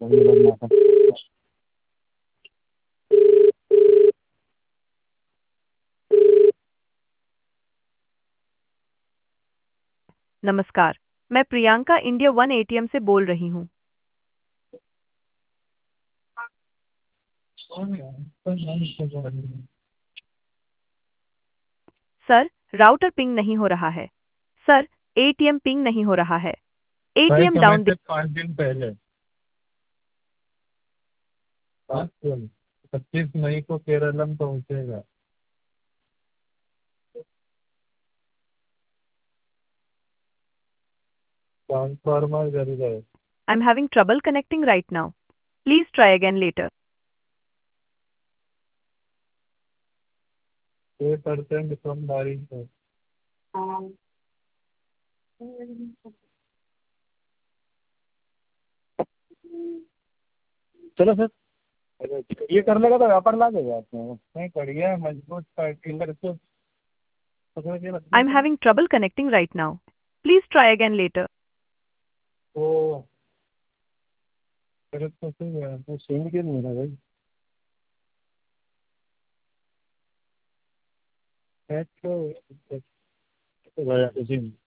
ये लोग नाटक। नमस्कार। मैं प्रियंका इंडिया वन एटीएम से बोल रही हूँ। सर, राउटर पिंग नहीं हो रहा है। सर, एटीएम पिंग नहीं हो रहा है। तय एटीएम समय डाउन। से 5 दिन पहले 25 मई को केरलम पहुंचेगा। ट्रांसफार्मर जल गए। I'm having trouble connecting right now. Please try again later. 6% कम बारिश है। चलो सर, ये कर लेगा तो व्यापार ला देगा आपने। नहीं बढ़िया है, मजबूत टिलर इसको पकड़ के रख दो I'm तो। having trouble connecting right now. Please try again later. तो फिर तो सही है, तो सेम क्यों नहीं हो रहा भाई? है तो भाई,